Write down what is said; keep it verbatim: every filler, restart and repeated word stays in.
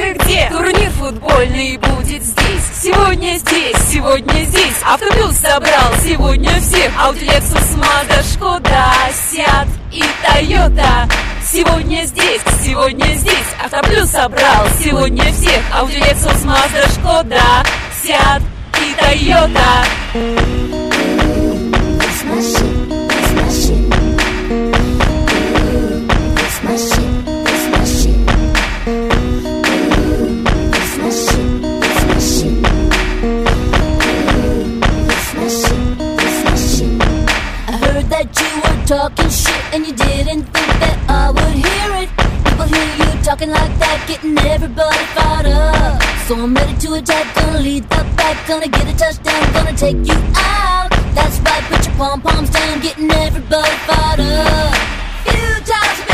ты где? Турнир футбольный будет здесь. Сегодня здесь, сегодня здесь. Автобус собрал сегодня всех. Audi, Lexus, Mazda, Шкода, Seat и Toyota. Сегодня здесь, сегодня здесь. Автобус собрал сегодня всех. Audi, Lexus, Mazda, Шкода, Seat и Toyota. That's my shit, that's my shit. That's my shit, that's my shit. That's my shit, that's my shit. That's my shit, that's my shit. I heard that you were talking shit and you didn't think that I would hear it. People hear you talking like that, getting everybody fired up. So I'm ready to attack, gonna lead the back, gonna get a touchdown, gonna take you out. That's right, put your pom-poms down, getting everybody fired up. Few times